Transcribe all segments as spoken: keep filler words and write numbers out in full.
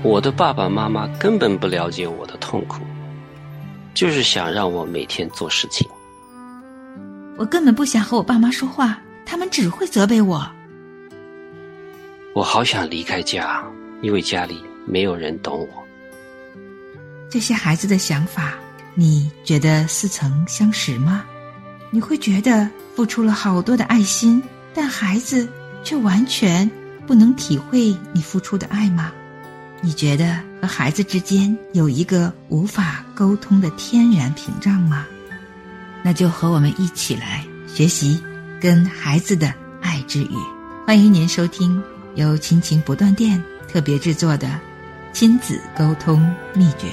我的爸爸妈妈根本不了解我的痛苦，就是想让我每天做事情。 我根本不想和我爸妈说话，他们只会责备我。 我好想离开家，因为家里没有人懂我。 这些孩子的想法，你觉得似曾相识吗？你会觉得付出了好多的爱心，但孩子却完全不能体会你付出的爱吗？你觉得和孩子之间有一个无法沟通的天然屏障吗？那就和我们一起来学习跟孩子的爱之语。欢迎您收听由亲情不断电特别制作的亲子沟通秘诀。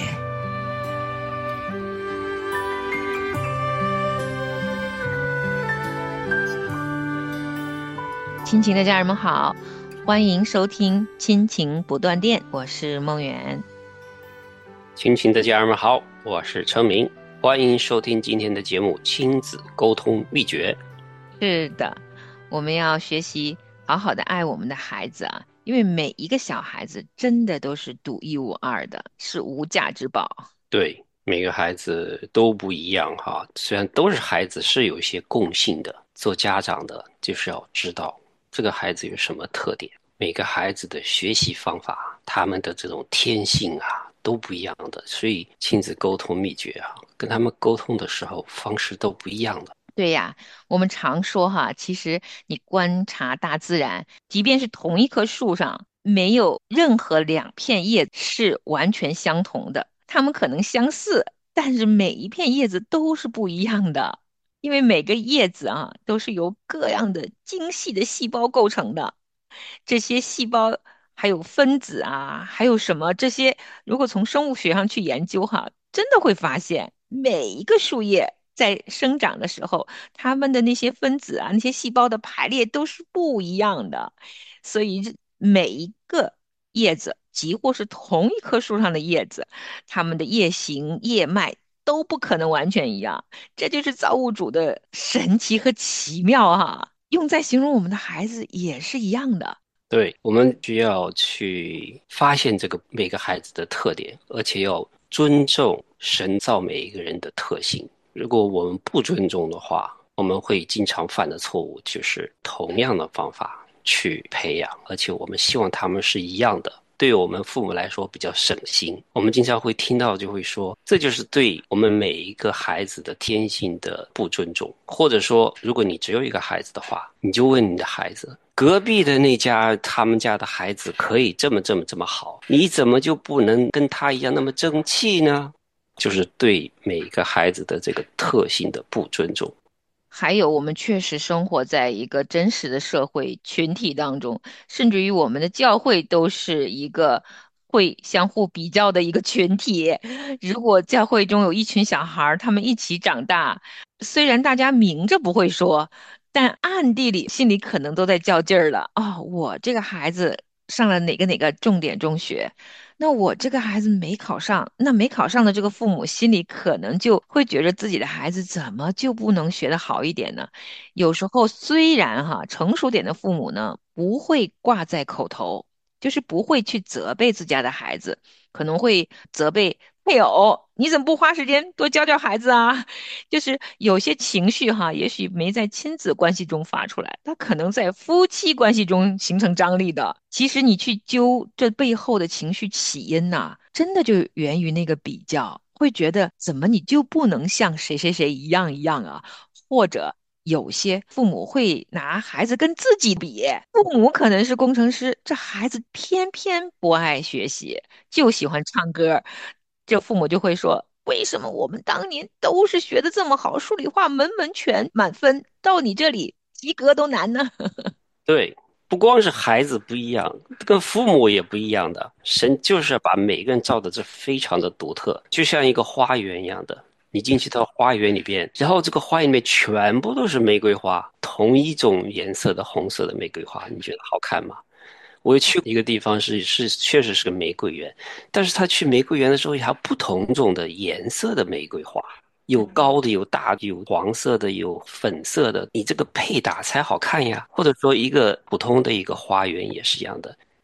亲情的家人们好，欢迎收听亲情不断电，我是梦圆。 亲情的家人们好，我是程明，欢迎收听今天的节目亲子沟通秘诀。 是的，我们要学习好好的爱我们的孩子啊，因为每一个小孩子真的都是独一无二的，是无价之宝。 对，每个孩子都不一样哈，虽然都是孩子，是有一些共性的。做家长的就是要知道这个孩子有什么特点，每个孩子的学习方法，他们的这种天性啊都不一样的，所以亲子沟通秘诀啊，跟他们沟通的时候方式都不一样的。 对呀，我们常说哈，其实你观察大自然，即便是同一棵树上，没有任何两片叶是完全相同的，它们可能相似，但是每一片叶子都是不一样的。因为每个叶子啊，都是由各样的精细的细胞构成的。这些细胞还有分子啊，还有什么这些，如果从生物学上去研究哈，真的会发现每一个树叶在生长的时候，它们的那些分子啊，那些细胞的排列都是不一样的。所以这每一个叶子，几乎是同一棵树上的叶子，它们的叶形、叶脉都不可能完全一样。这就是造物主的神奇和奇妙哈，用在形容我们的孩子也是一样的。 对，我们需要去发现这个每个孩子的特点，而且要尊重神造每一个人的特性。如果我们不尊重的话，我们会经常犯的错误就是同样的方法去培养，而且我们希望他们是一样的。对于我们父母来说比较省心，我们经常会听到就会说，这就是对我们每一个孩子的天性的不尊重。或者说，如果你只有一个孩子的话，你就问你的孩子，隔壁的那家他们家的孩子可以这么这么这么好，你怎么就不能跟他一样那么争气呢？就是对每个孩子的这个特性的不尊重。 还有，我们确实生活在一个真实的社会群体当中，甚至于我们的教会都是一个会相互比较的一个群体。如果教会中有一群小孩儿，他们一起长大，虽然大家明着不会说，但暗地里心里可能都在较劲儿了。哦，我这个孩子上了哪个哪个重点中学，那我这个孩子没考上，那没考上的这个父母心里可能就会觉得自己的孩子怎么就不能学得好一点呢？有时候虽然哈，成熟点的父母呢不会挂在口头，就是不会去责备自家的孩子，可能会责备配偶，你怎么不花时间多教教孩子啊？就是有些情绪哈，也许没在亲子关系中发出来，他可能在夫妻关系中形成张力的。其实你去揪这背后的情绪起因呐、真的就源于那个比较，会觉得怎么你就不能像谁谁谁一样一样啊？或者有些父母会拿孩子跟自己比，父母可能是工程师，这孩子偏偏不爱学习，就喜欢唱歌，这父母就会说，为什么我们当年都是学的这么好，数理化门门全满分，到你这里及格都难呢？ 对，不光是孩子不一样，跟父母也不一样的。神就是把每个人造的这非常的独特，就像一个花园一样的。你进去到花园里边，然后这个花园里面全部都是玫瑰花，同一种颜色的红色的玫瑰花，你觉得好看吗？我也去过一个地方是是确实是个玫瑰园，但是他去玫瑰园的时候，还有不同种的颜色的玫瑰花，有高的，有大的，有黄色的，有粉色的，你这个配搭才好看呀。或者说一个普通的一个花园也是一样的，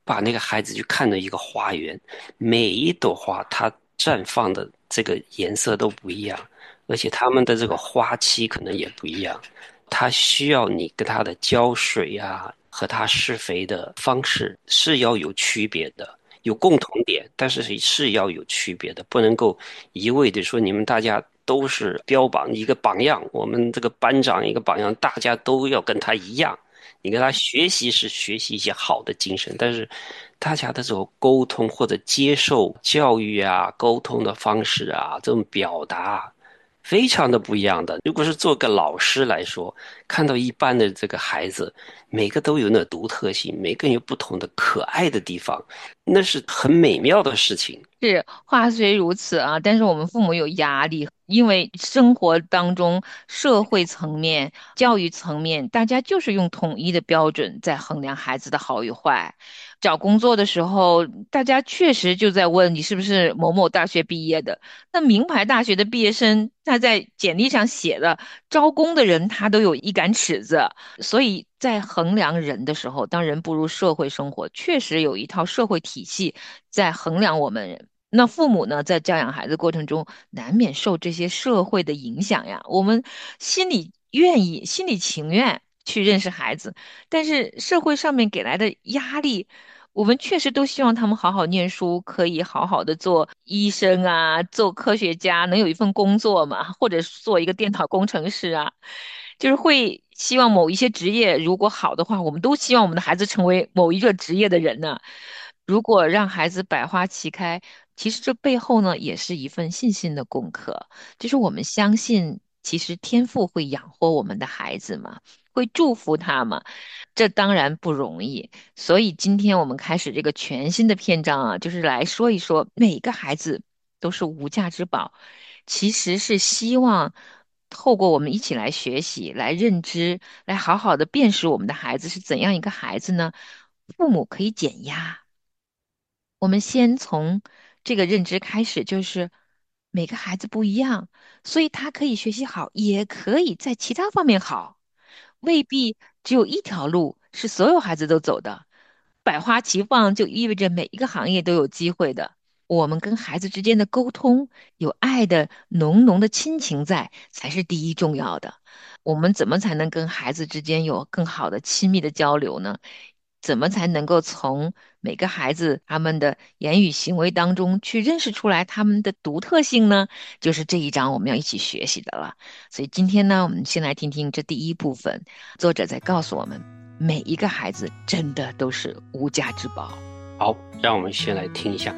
把那个孩子去看到一个花园，每一朵花它绽放的这个颜色都不一样，而且它们的这个花期可能也不一样，它需要你跟它的浇水啊和它施肥的方式是要有区别的，有共同点，但是是要有区别的，不能够一味的说你们大家都是标榜一个榜样，我们这个班长一个榜样，大家都要跟他一样。你跟他学习是学习一些好的精神，但是大家的这种沟通或者接受教育啊、沟通的方式啊、这种表达，非常的不一样的。如果是做个老师来说，看到一般的这个孩子，每个都有那独特性，每个人有不同的可爱的地方，那是很美妙的事情。 是，话虽如此啊，但是我们父母有压力，因为生活当中、社会层面、教育层面，大家就是用统一的标准在衡量孩子的好与坏。找工作的时候，大家确实就在问你是不是某某大学毕业的。那名牌大学的毕业生，他在简历上写的，招工的人他都有一杆尺子。所以在衡量人的时候，当人步入社会生活，确实有一套社会体系在衡量我们人。那父母呢，在教养孩子过程中，难免受这些社会的影响呀。我们心里愿意、心里情愿去认识孩子，但是社会上面给来的压力，我们确实都希望他们好好念书，可以好好的做医生啊，做科学家，能有一份工作嘛，或者是做一个电脑工程师啊。就是会希望某一些职业如果好的话，我们都希望我们的孩子成为某一个职业的人呢。如果让孩子百花齐开，其实这背后呢也是一份信心的功课，就是我们相信，其实天赋会养活我们的孩子嘛，会祝福他嘛。这当然不容易，所以今天我们开始这个全新的篇章啊，就是来说一说每个孩子都是无价之宝，其实是希望透过我们一起来学习、来认知、来好好的辨识我们的孩子是怎样一个孩子呢？父母可以减压。我们先从这个认知开始，就是每个孩子不一样，所以他可以学习好，也可以在其他方面好，未必只有一条路是所有孩子都走的。百花齐放就意味着每一个行业都有机会的。我们跟孩子之间的沟通，有爱的浓浓的亲情在，才是第一重要的。我们怎么才能跟孩子之间有更好的亲密的交流呢？怎么才能够从每个孩子他们的言语行为当中去认识出来他们的独特性呢？就是这一章我们要一起学习的了。所以今天呢，我们先来听听这第一部分，作者在告诉我们，每一个孩子真的都是无价之宝。 好，让我们先来听一下。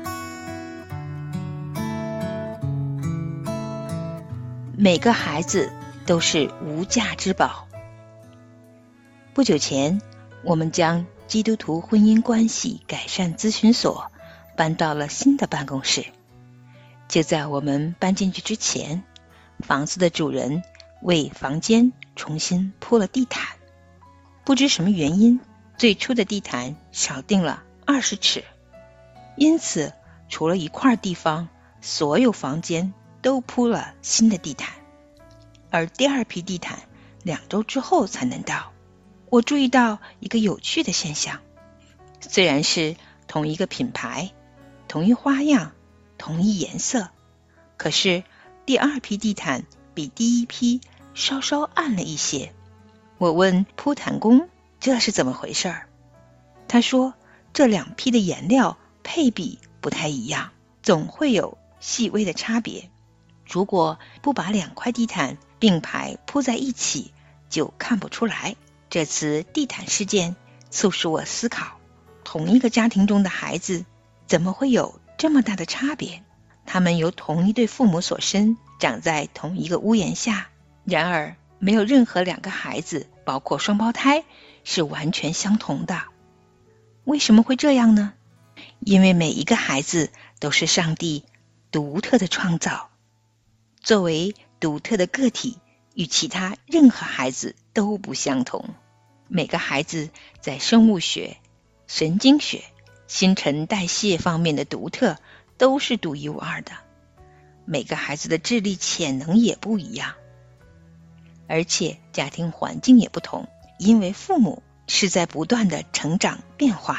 每个孩子都是无价之宝。不久前，我们将基督徒婚姻关系改善咨询所搬到了新的办公室。就在我们搬进去之前，房子的主人为房间重新铺了地毯。不知什么原因，最初的地毯少定了二十尺，因此除了一块地方，所有房间都铺了新的地毯。而第二批地毯两周之后才能到。我注意到一个有趣的现象，虽然是同一个品牌、同一花样、同一颜色，可是第二批地毯比第一批稍稍暗了一些。我问铺毯工这是怎么回事儿，他说这两批的颜料配比不太一样，总会有细微的差别。如果不把两块地毯并排铺在一起，就看不出来。这次地毯事件促使我思考，同一个家庭中的孩子怎么会有这么大的差别？他们由同一对父母所生，长在同一个屋檐下，然而没有任何两个孩子，包括双胞胎，是完全相同的。为什么会这样呢？因为每一个孩子都是上帝独特的创造，作为独特的个体，与其他任何孩子都不相同。每个孩子在生物学、神经学、新陈代谢方面的独特都是独一无二的。每个孩子的智力潜能也不一样，而且家庭环境也不同，因为父母是在不断的成长变化，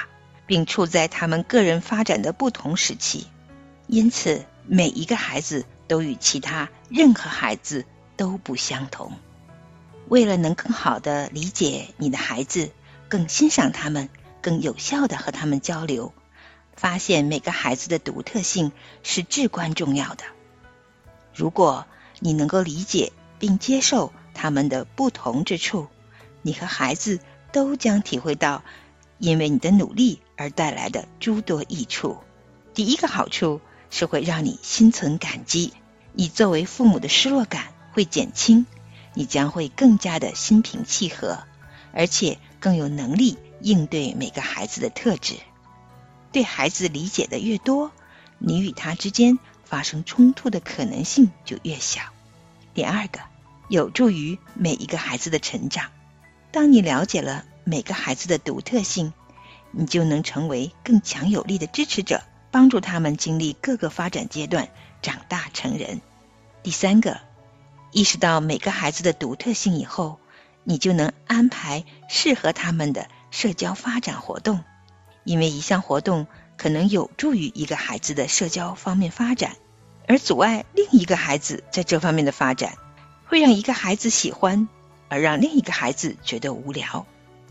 并处在他们个人发展的不同时期，因此每一个孩子都与其他任何孩子都不相同。为了能更好地理解你的孩子，更欣赏他们，更有效地和他们交流，发现每个孩子的独特性是至关重要的。如果你能够理解并接受他们的不同之处，你和孩子都将体会到因为你的努力而带来的诸多益处。第一个好处是会让你心存感激，你作为父母的失落感会减轻，你将会更加的心平气和，而且更有能力应对每个孩子的特质。对孩子理解的越多，你与他之间发生冲突的可能性就越小。第二个，有助于每一个孩子的成长。当你了解了每个孩子的独特性，你就能成为更强有力的支持者，帮助他们经历各个发展阶段，长大成人。第三个，意识到每个孩子的独特性以后，你就能安排适合他们的社交发展活动，因为一项活动可能有助于一个孩子的社交方面发展，而阻碍另一个孩子在这方面的发展，会让一个孩子喜欢，而让另一个孩子觉得无聊。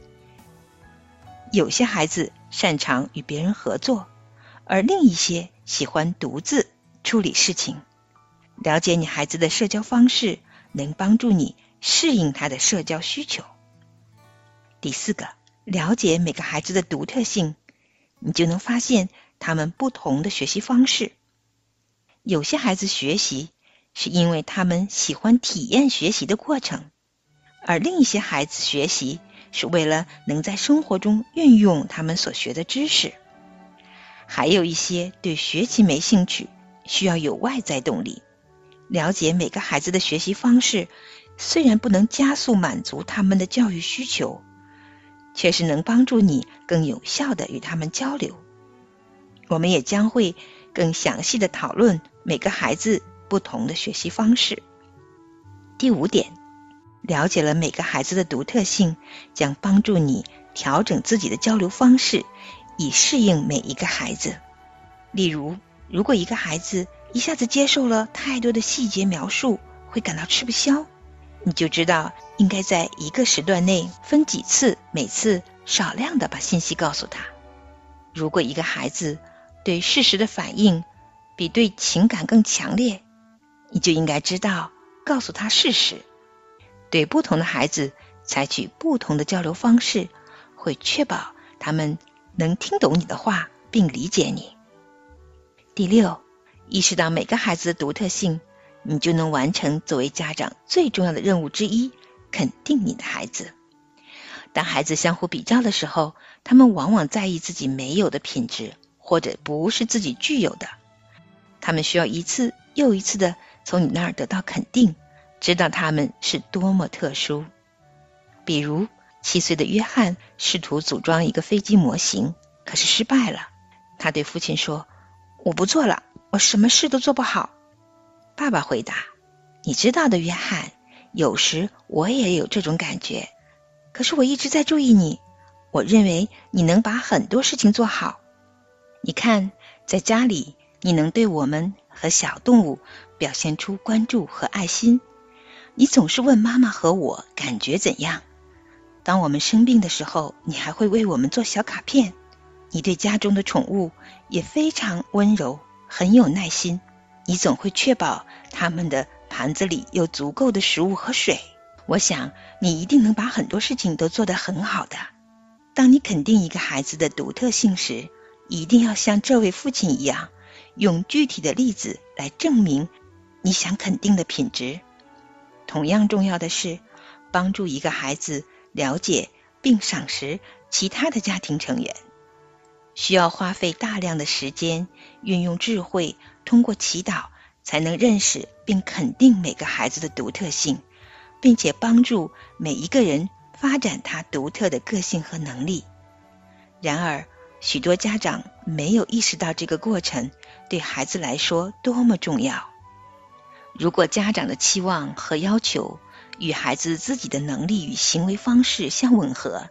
有些孩子擅长与别人合作，而另一些喜欢独自处理事情。了解你孩子的社交方式，能帮助你适应他的社交需求。第四个，了解每个孩子的独特性，你就能发现他们不同的学习方式。有些孩子学习是因为他们喜欢体验学习的过程，而另一些孩子学习是为了能在生活中运用他们所学的知识。还有一些对学习没兴趣，需要有外在动力。了解每个孩子的学习方式，虽然不能加速满足他们的教育需求，却是能帮助你更有效地与他们交流。我们也将会更详细地讨论每个孩子不同的学习方式。第五点，了解了每个孩子的独特性，将帮助你调整自己的交流方式，以适应每一个孩子。例如，如果一个孩子一下子接受了太多的细节描述，会感到吃不消，你就知道应该在一个时段内分几次，每次少量的把信息告诉他。如果一个孩子对事实的反应比对情感更强烈，你就应该知道告诉他事实。对不同的孩子采取不同的交流方式，会确保他们能听懂你的话并理解你。第六，意识到每个孩子的独特性，你就能完成作为家长最重要的任务之一，肯定你的孩子。当孩子相互比较的时候，他们往往在意自己没有的品质，或者不是自己具有的。他们需要一次又一次的从你那儿得到肯定，知道他们是多么特殊。比如，七岁的约翰试图组装一个飞机模型，可是失败了。他对父亲说：“我不做了，我什么事都做不好。”爸爸回答：“你知道的，约翰，有时我也有这种感觉，可是我一直在注意你，我认为你能把很多事情做好。你看，在家里，你能对我们和小动物表现出关注和爱心。你总是问妈妈和我感觉怎样。当我们生病的时候，你还会为我们做小卡片。你对家中的宠物也非常温柔，很有耐心。你总会确保他们的盘子里有足够的食物和水。我想你一定能把很多事情都做得很好的。当你肯定一个孩子的独特性时，一定要像这位父亲一样，用具体的例子来证明你想肯定的品质。同样重要的是，帮助一个孩子了解并赏识其他的家庭成员。需要花费大量的时间，运用智慧，通过祈祷才能认识并肯定每个孩子的独特性，并且帮助每一个人发展他独特的个性和能力。然而，许多家长没有意识到这个过程对孩子来说多么重要。如果家长的期望和要求与孩子自己的能力与行为方式相吻合，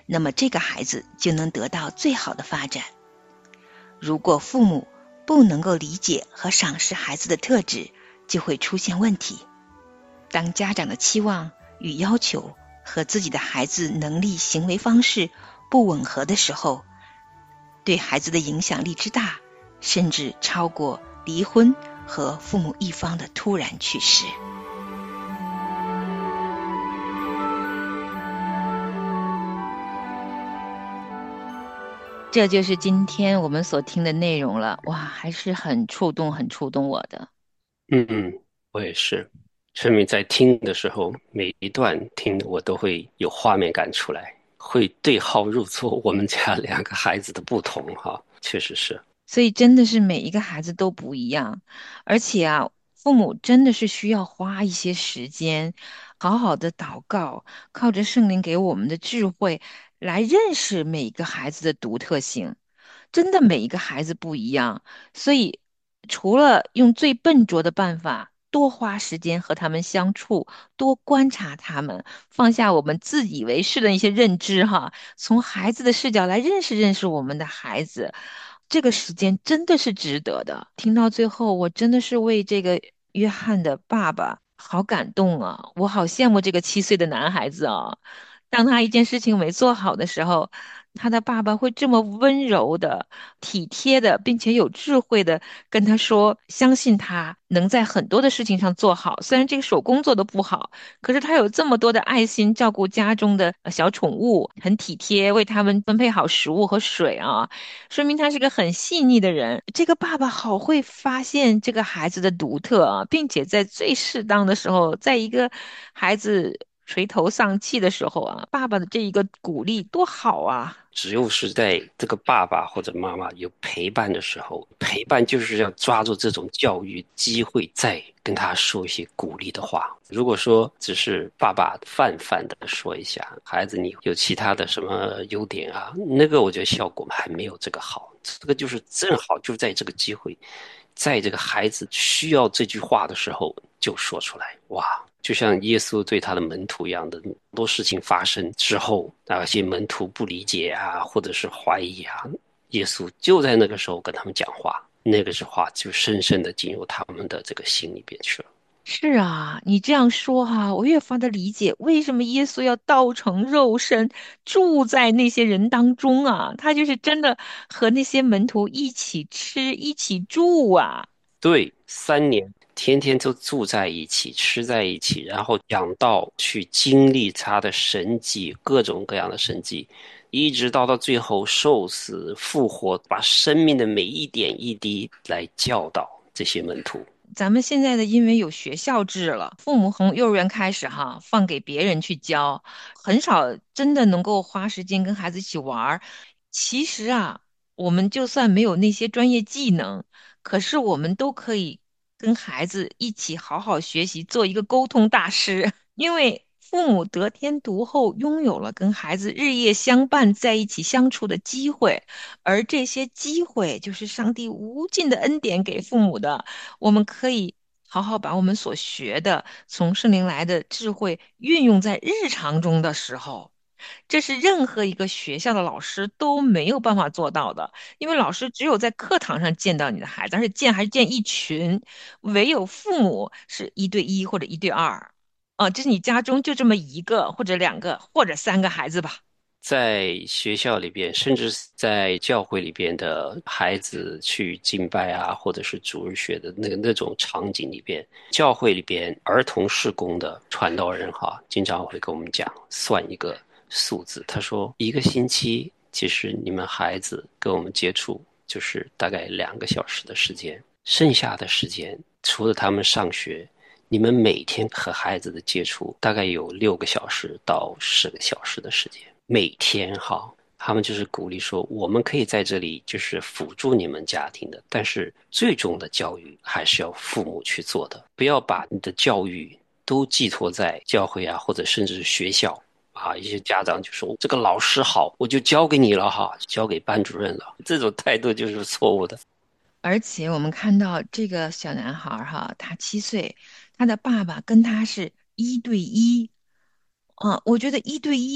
那么这个孩子就能得到最好的发展。如果父母不能够理解和赏识孩子的特质，就会出现问题。当家长的期望与要求和自己的孩子能力、行为方式不吻合的时候，对孩子的影响力之大，甚至超过离婚和父母一方的突然去世。 这就是今天我们所听的内容了。哇，还是很触动，很触动我的。 嗯嗯，我也是。陈明在听的时候，每一段听我都会有画面感出来，会对号入座我们家两个孩子的不同哈，确实是。 所以真的是每一个孩子都不一样，而且啊，父母真的是需要花一些时间，好好的祷告，靠着圣灵给我们的智慧来认识每一个孩子的独特性。真的每一个孩子不一样，所以除了用最笨拙的办法，多花时间和他们相处，多观察他们，放下我们自以为是的一些认知哈，从孩子的视角来认识认识我们的孩子，这个时间真的是值得的。听到最后，我真的是为这个约翰的爸爸好感动啊，我好羡慕这个七岁的男孩子啊。当他一件事情没做好的时候，他的爸爸会这么温柔的、体贴的，并且有智慧的跟他说，相信他能在很多的事情上做好。虽然这个手工做的不好，可是他有这么多的爱心，照顾家中的呃小宠物，很体贴，为他们分配好食物和水啊，说明他是个很细腻的人。这个爸爸好会发现这个孩子的独特啊，并且在最适当的时候，在一个孩子垂头丧气的时候啊，爸爸的这一个鼓励多好啊！ 只有是在这个爸爸或者妈妈有陪伴的时候，陪伴就是要抓住这种教育机会，再跟他说一些鼓励的话。如果说只是爸爸泛泛的说一下，孩子你有其他的什么优点啊，那个我觉得效果还没有这个好。这个就是正好就在这个机会，在这个孩子需要这句话的时候就说出来，哇！就像耶稣对他的门徒一样的，很多事情发生之后，那些门徒不理解啊，或者是怀疑啊，耶稣就在那个时候跟他们讲话，那个是话就深深的进入他们的这个心里边去了。 是啊，你这样说哈，我越发的理解为什么耶稣要道成肉身住在那些人当中啊，他就是真的和那些门徒一起吃，一起住啊。 对，三年天天都住在一起，吃在一起，然后讲道去经历他的神迹，各种各样的神迹，一直到到最后受死复活，把生命的每一点一滴来教导这些门徒。 咱们现在的因为有学校制了，父母从幼儿园开始哈，放给别人去教，很少真的能够花时间跟孩子一起玩儿。其实啊，我们就算没有那些专业技能，可是我们都可以跟孩子一起好好学习，做一个沟通大师。因为父母得天独厚，拥有了跟孩子日夜相伴在一起相处的机会，而这些机会就是上帝无尽的恩典给父母的。我们可以好好把我们所学的，从圣灵来的智慧运用在日常中的时候，这是任何一个学校的老师都没有办法做到的，因为老师只有在课堂上见到你的孩子，而且见还是见一群，唯有父母是一对一或者一对二，啊，就是你家中就这么一个或者两个或者三个孩子吧。 在学校里边，甚至是在教会里边的孩子去敬拜啊，或者是主日学的那个那种场景里边，教会里边儿童事工的传道人哈，经常会跟我们讲算一个数字，他说一个星期其实你们孩子跟我们接触就是大概两个小时的时间，剩下的时间除了他们上学，你们每天和孩子的接触大概有六个小时到十个小时的时间。每天哈，他们就是鼓励说，我们可以在这里就是辅助你们家庭的，但是最终的教育还是要父母去做的，不要把你的教育都寄托在教会啊，或者甚至是学校啊。一些家长就说这个老师好，我就交给你了哈，交给班主任了，这种态度就是错误的。 而且我们看到这个小男孩儿哈，他七岁，他的爸爸跟他是一对一，啊，我觉得一对一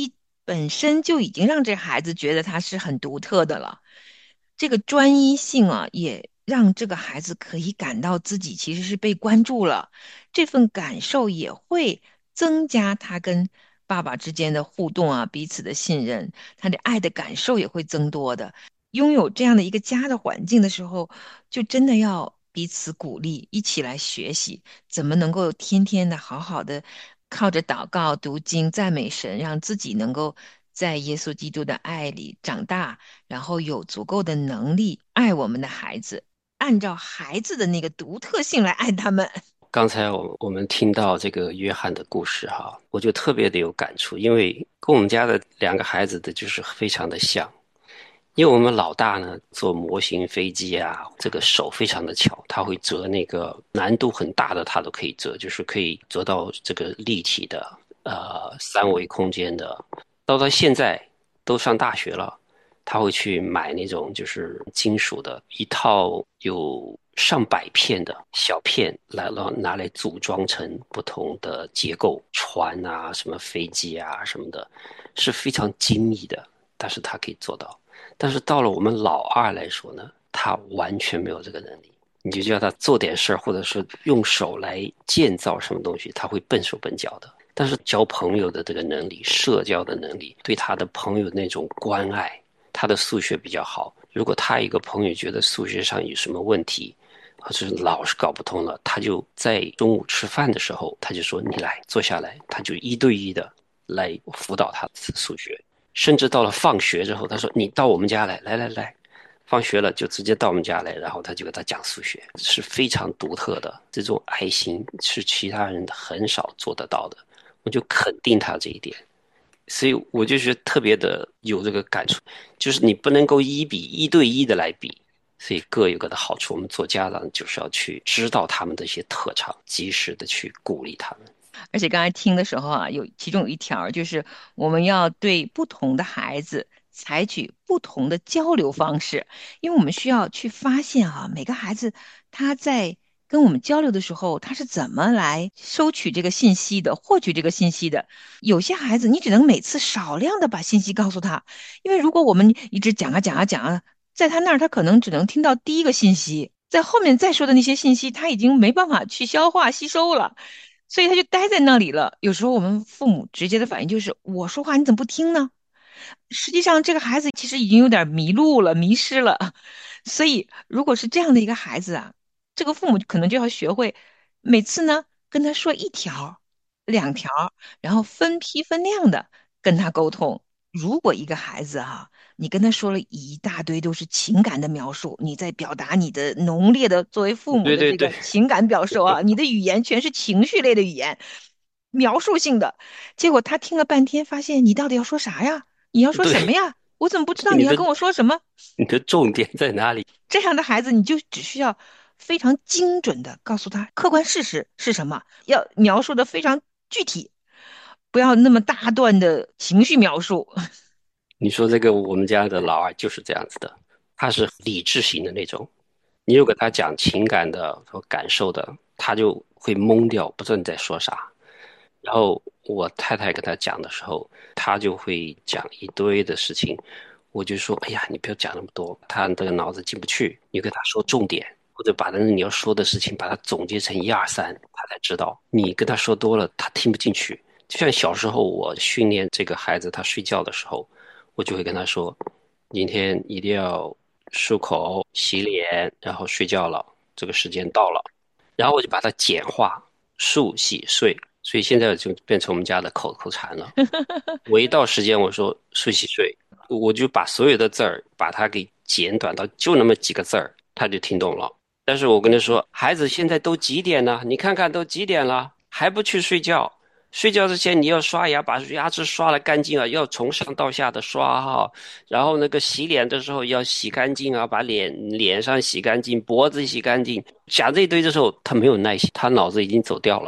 本身就已经让这孩子觉得他是很独特的了。这个专一性啊，也让这个孩子可以感到自己其实是被关注了，这份感受也会增加他跟爸爸之间的互动啊，彼此的信任，他的爱的感受也会增多的。拥有这样的一个家的环境的时候，就真的要彼此鼓励，一起来学习，怎么能够天天的好好的靠着祷告、读经、赞美神，让自己能够在耶稣基督的爱里长大，然后有足够的能力爱我们的孩子，按照孩子的那个独特性来爱他们。 刚才我我们听到这个约翰的故事哈，我就特别的有感触，因为跟我们家的两个孩子的就是非常的像。因为我们老大呢做模型飞机啊，这个手非常的巧，他会折那个难度很大的，他都可以折，就是可以折到这个立体的呃三维空间的。到他现在都上大学了，他会去买那种就是金属的一套有上百片的小片来了拿来组装成不同的结构，船啊、什么飞机啊什么的，是非常精密的，但是他可以做到。但是到了我们老二来说呢，他完全没有这个能力。你就叫他做点事儿，或者是用手来建造什么东西，他会笨手笨脚的。但是交朋友的这个能力、社交的能力，对他的朋友那种关爱，他的数学比较好。如果他一个朋友觉得数学上有什么问题，或者是老是搞不通了，他就在中午吃饭的时候，他就说：“你来坐下来。”他就一对一的来辅导他数学。甚至到了放学之后，他说：“你到我们家来，来来来。”放学了就直接到我们家来，然后他就给他讲数学，是非常独特的。这种爱心是其他人很少做得到的，我就肯定他这一点。所以我就觉得特别的有这个感触，就是你不能够一比一对一的来比，所以各有各的好处。我们做家长就是要去知道他们的一些特长，及时的去鼓励他们。 而且刚才听的时候啊，有其中有一条儿就是我们要对不同的孩子采取不同的交流方式，因为我们需要去发现啊，每个孩子他在跟我们交流的时候，他是怎么来收取这个信息的，获取这个信息的。有些孩子你只能每次少量的把信息告诉他，因为如果我们一直讲啊讲啊讲啊，在他那儿他可能只能听到第一个信息。在后面再说的那些信息，他已经没办法去消化吸收了。所以他就待在那里了。有时候我们父母直接的反应就是：我说话你怎么不听呢？实际上，这个孩子其实已经有点迷路了、迷失了。所以，如果是这样的一个孩子啊，这个父母可能就要学会，每次呢跟他说一条、两条，然后分批分量的跟他沟通。如果一个孩子哈、你跟他说了一大堆都是情感的描述，你在表达你的浓烈的作为父母的这对对对个情感表述啊，你的语言全是情绪类的语言，描述性的。结果他听了半天，发现你到底要说啥呀？你要说什么对， 呀？我怎么不知道你你的要跟我说什么？ 你的重点在哪里？ 这样的孩子，你就只需要非常精准的告诉他客观事实是什么，要描述的非常具体，不要那么大段的情绪描述。 你说这个我们家的老二就是这样子的，他是理智型的那种。你如果他讲情感的和感受的，他就会懵掉，不知道你在说啥。然后我太太跟他讲的时候，他就会讲一堆的事情，我就说：“哎呀，你不要讲那么多，他这个脑子进不去。你跟他说重点，或者把那你要说的事情把它总结成一二三，他才知道。你跟他说多了，他听不进去。就像小时候我训练这个孩子，他睡觉的时候，我就会跟他说：今天一定要漱口、洗脸，然后睡觉了，这个时间到了。然后我就把它简化，漱、洗、睡。所以现在就变成我们家的口头禅了。我一到时间，我说漱洗睡，我就把所有的字儿把它给简短到就那么几个字儿，他就听懂了。但是我跟他说，孩子现在都几点了？你看看都几点了，还不去睡觉？睡觉之前你要刷牙，把牙齿刷了干净啊，要从上到下的刷哈。然后那个洗脸的时候要洗干净啊，把脸脸上洗干净，脖子洗干净。讲这一堆的时候，他没有耐心，他脑子已经走掉了。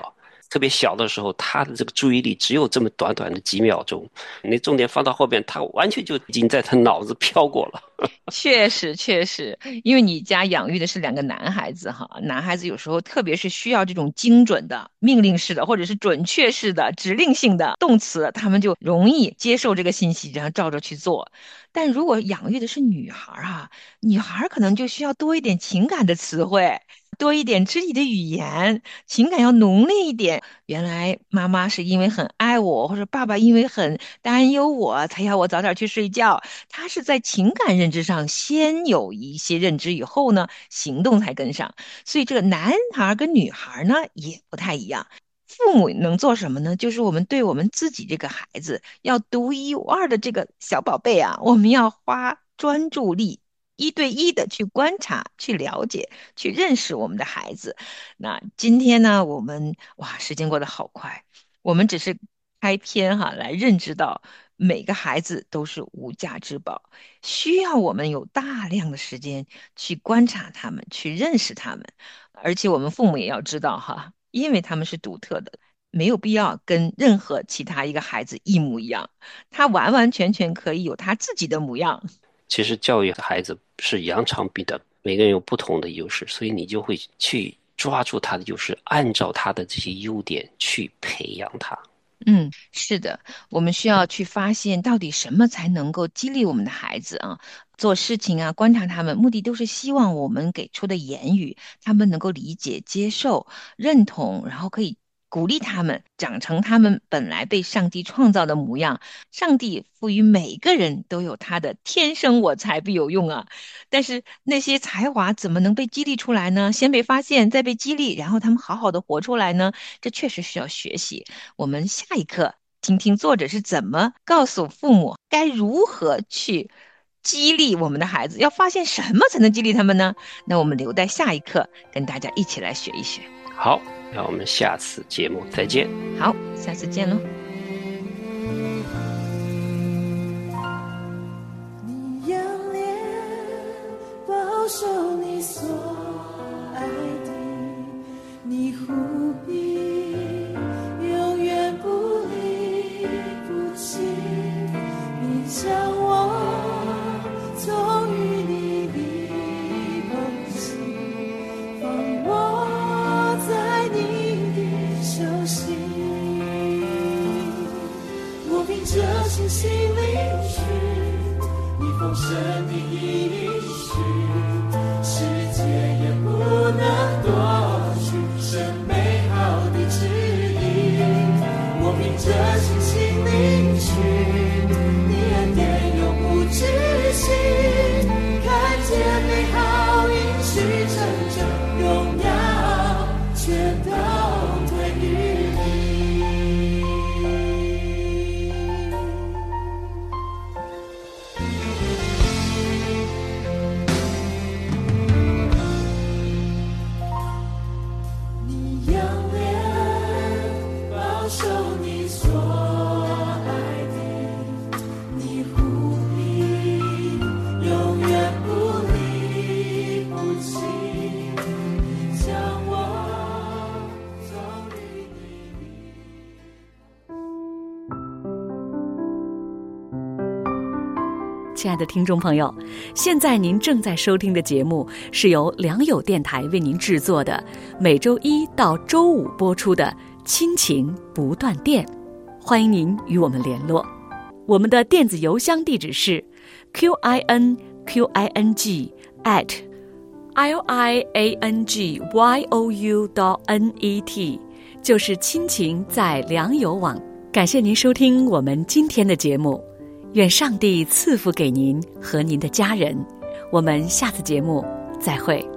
特别小的时候，他的这个注意力只有这么短短的几秒钟，你重点放到后边，他完全就已经在他脑子飘过了。 确实确实，因为你家养育的是两个男孩子哈，男孩子有时候特别是需要这种精准的、命令式的或者是准确式的、指令性的动词，他们就容易接受这个信息，然后照着去做。但如果养育的是女孩儿哈，女孩儿可能就需要多一点情感的词汇，多一点肢体的语言，情感要浓烈一点。原来妈妈是因为很爱我，或者爸爸因为很担忧我，才要我早点去睡觉。他是在情感认知上先有一些认知，以后呢，行动才跟上。所以这个男孩跟女孩呢也不太一样。父母能做什么呢？就是我们对我们自己这个孩子要独一无二的这个小宝贝啊，我们要花专注力，一对一的去观察、去了解、去认识我们的孩子。那今天呢，我们哇，时间过得好快，我们只是开篇哈，来认知到每个孩子都是无价之宝，需要我们有大量的时间去观察他们，去认识他们。而且我们父母也要知道哈，因为他们是独特的，没有必要跟任何其他一个孩子一模一样，他完完全全可以有他自己的模样。 其实教育孩子是扬长避短，每个人有不同的优势，所以你就会去抓住他的优势，按照他的这些优点去培养他。 嗯，是的，我们需要去发现到底什么才能够激励我们的孩子啊，做事情啊，观察他们，目的都是希望我们给出的言语，他们能够理解、接受、认同，然后可以鼓励他们长成他们本来被上帝创造的模样。上帝赋予每个人都有他的天生我材必有用啊，但是那些才华怎么能被激励出来呢？先被发现，再被激励，然后他们好好的活出来呢？这确实需要学习。我们下一课听听作者是怎么告诉父母该如何去激励我们的孩子，要发现什么才能激励他们呢？那我们留待下一课跟大家一起来学一学。 好，那我们下次节目再见。 好，下次见喽。 你仰脸保守你所爱的，你护庇永远不离不弃，你将我从与你的梦境放我在你的手心，我凭着信心领取你丰盛的应许，世界也不能夺去神美好的旨意，我凭着信心领取你恩典永不止息，看见美好应许成就，荣耀全都归于你。你仰脸保守你所爱的，你护庇永远不离不弃，你将我从于你。 亲爱的听众朋友，现在您正在收听的节目是由良友电台为您制作的，每周一到周五播出的亲情不断电，欢迎您与我们联络。我们的电子邮箱地址是 q i n q i n g at l i a n g y o u dot n e t， 就是亲情在良友网。感谢您收听我们今天的节目，愿上帝赐福给您和您的家人。我们下次节目再会。